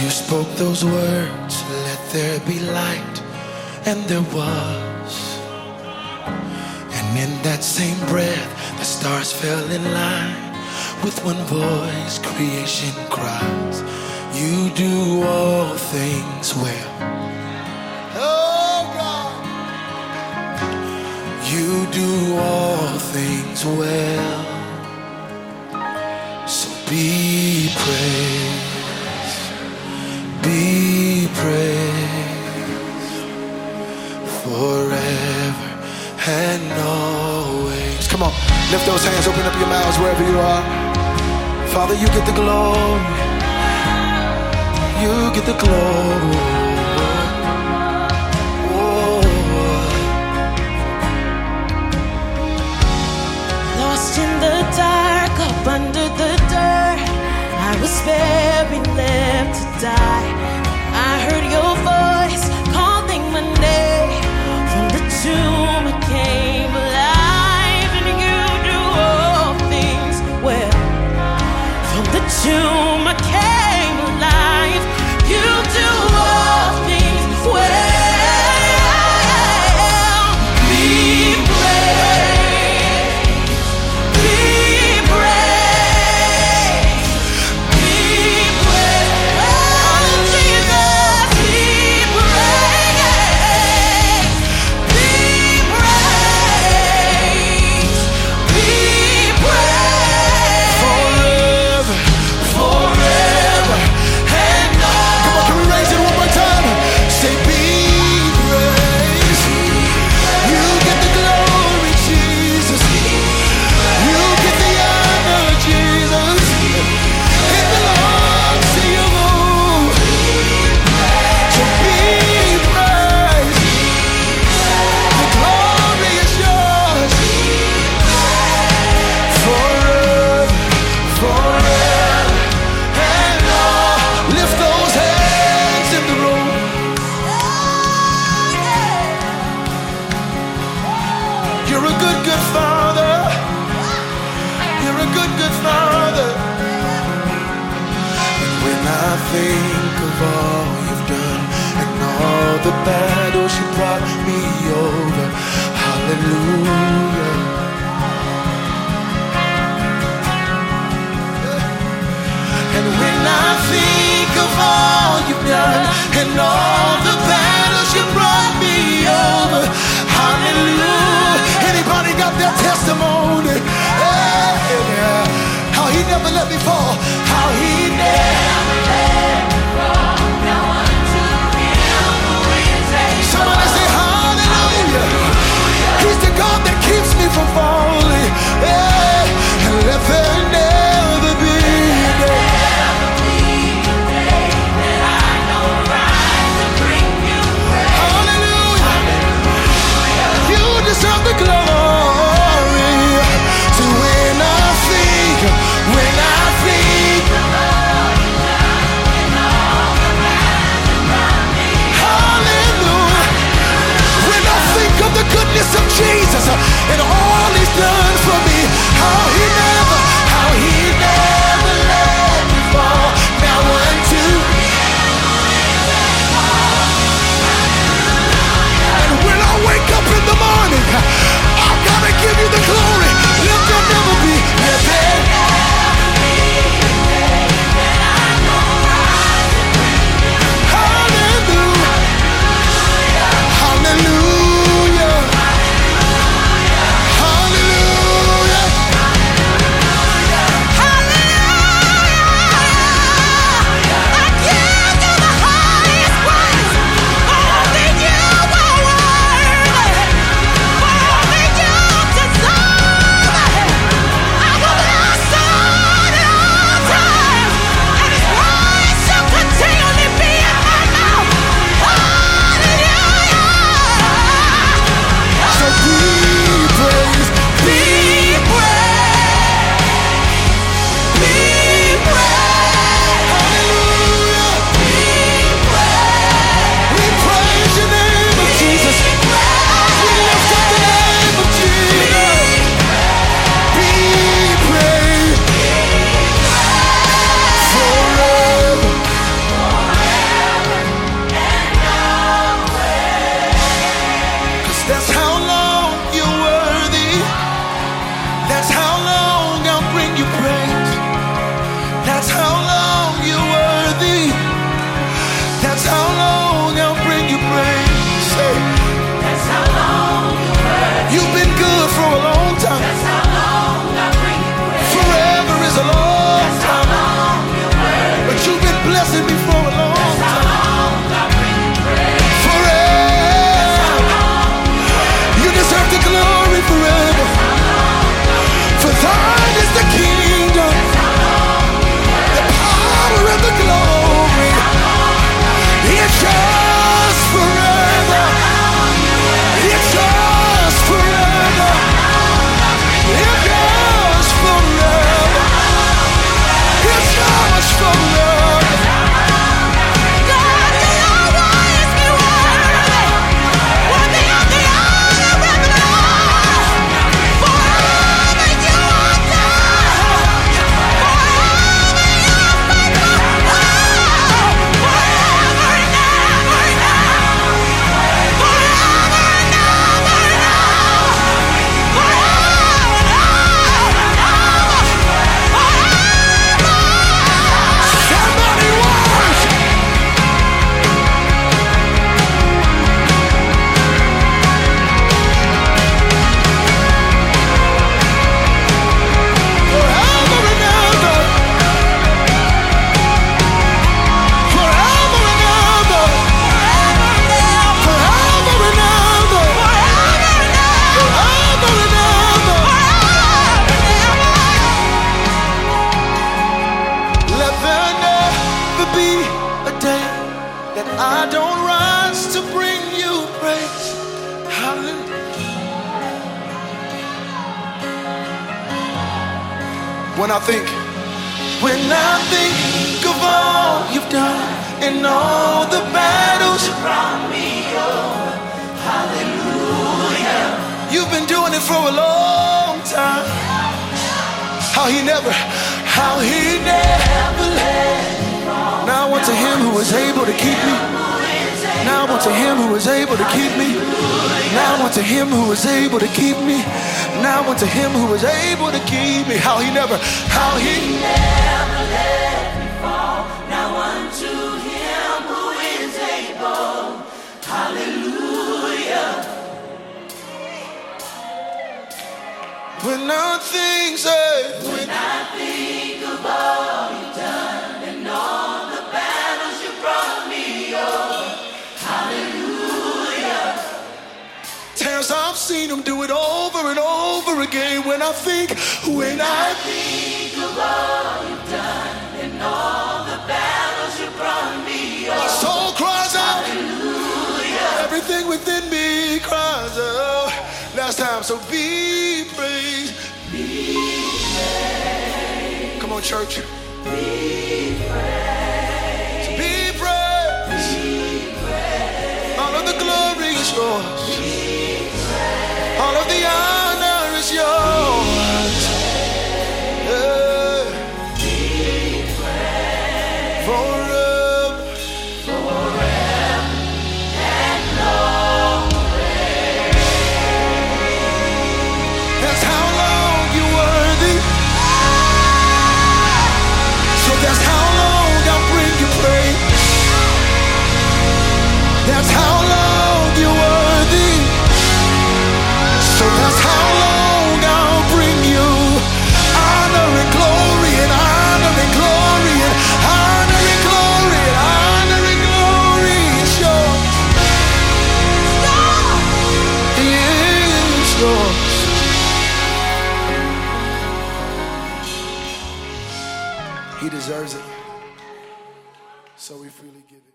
You spoke those words, let there be light, and there was. And in that same breath, the stars fell in line. With one voice, creation cries, you do all things well. Oh God, you do all things well. So be praised, be praised, forever and always. Come on, lift those hands, open up your mouths wherever you are. Father, you get the glory, you get the glory. Oh. Lost in the dark, up under the dirt, I was very left to die. I heard your voice calling my name. From the tomb I came alive, and you do all things well. From the tomb I came alive, you do all things well. Be praised, be praised, be praised. Oh Jesus, be praised, be praised, be praised. Forever, forever and all. Come on, can we raise it one more time? Say be praised. You get the glory, Jesus. You get the honor, Jesus. It belongs to you. So be praised. The glory is yours. Forever, forever and all. Lift those hands in the room. You're a good, good Father. You're a good, good Father. And when I think of all you've done and all the battles you brought me over, hallelujah. And when I think of all you've done and all the battles you brought me over, hallelujah. Anybody got that testimony? Yeah. How he never let me fall. How he never let me fall. Now unto him who is able. Somebody say hallelujah. He's the God that keeps me from falling. Yeah. And let there never be a day. Deserve the glory. So when I think I don't rise to bring you praise. Hallelujah. When I think of all you've done and all the battles you brought me over, hallelujah. You've been doing it for a long time. How he never let me fall. Now unto him who is able to keep me. Now unto him who is able to keep me. Now unto him who is able to keep me. Now unto him who is able to keep me. How he never let me fall. Now unto him who is able. Hallelujah. When I think of all you've done and all the battles you brought me over, hallelujah. Times I've seen him do it over and over again. When I think of all you've done and all the battles you brought me over, my soul cries out, hallelujah. Everything within me cries out. Last time, so be praised. Be praised. Come on, church. Be praised. So be praised. Be praised. All of the glory is yours. Be praised. All of the honor is yours. Yeah. Be praised. Forever. Forever. And always. That's how long you're worthy. So that's how long I'll bring you praise. That's how long you're worthy. So that's how long I'll bring you honor and glory and honor and glory and honor and glory and honor and glory. It's yours. It's yours. He deserves it, so we freely give it.